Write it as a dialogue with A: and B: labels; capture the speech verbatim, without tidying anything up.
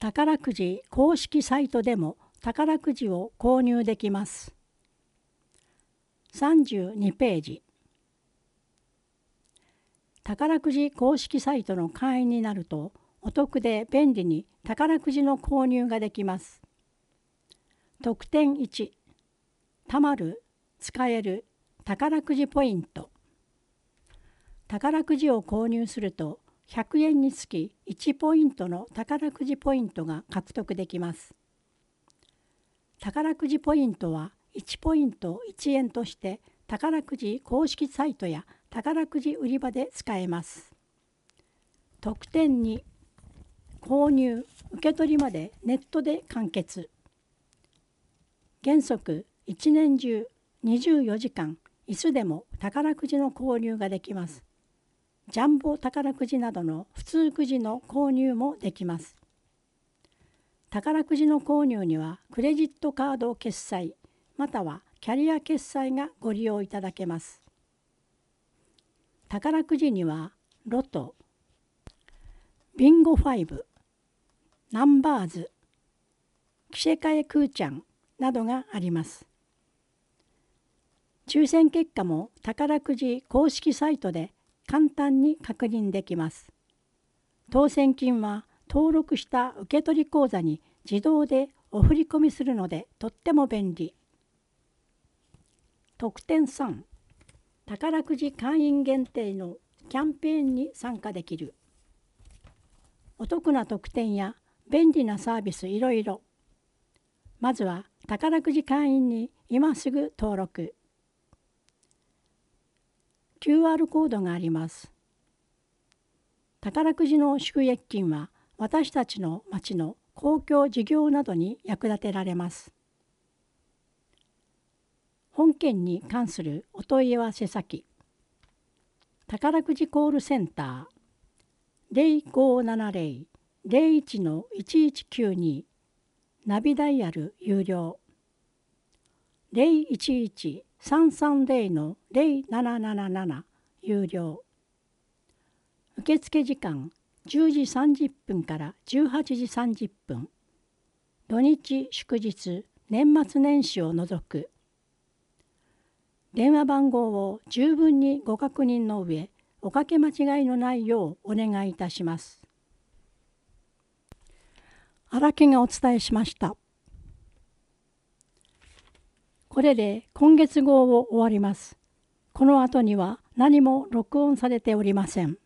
A: 宝くじ公式サイトでも宝くじを購入できます。さんじゅうにページ。宝くじ公式サイトの会員になると、お得で便利に宝くじの購入ができます。特典いち、たまる、使える宝くじポイント。宝くじを購入すると、ひゃくえんにつきいちポイントの宝くじポイントが獲得できます。宝くじポイントはいちポイントいちえんとして宝くじ公式サイトや宝くじ売り場で使えます。特典に、購入・受け取りまでネットで完結。原則いちねん中にじゅうよじかんいつでも宝くじの購入ができます。ジャンボ宝くじなどの普通くじの購入もできます。宝くじの購入にはクレジットカード決済またはキャリア決済がご利用いただけます。宝くじにはロト、ビンゴファイブ、ナンバーズ、着せ替えクーちゃんなどがあります。抽選結果も宝くじ公式サイトで簡単に確認できます。当選金は登録した受取口座に自動でお振り込みするのでとっても便利。特典さん、宝くじ会員限定のキャンペーンに参加できる。お得な特典や便利なサービスいろいろ。まずは宝くじ会員に今すぐ登録。キューアール コードがあります。宝くじの収益金は私たちの町の公共事業などに役立てられます。本件に関するお問い合わせ先、宝くじコールセンター ゼロごーななゼロ ゼロいち いちいちきゅうに ナビダイヤル有料ゼロいちいち さんさんゼロ ゼロなななななな有料。受付時間じゅうじさんじゅっぷんからじゅうはちじさんじゅっぷん。土日祝日年末年始を除く。電話番号を十分にご確認の上、おかけ間違いのないようお願いいたします。荒木がお伝えしました。これで今月号を終わります。この後には何も録音されておりません。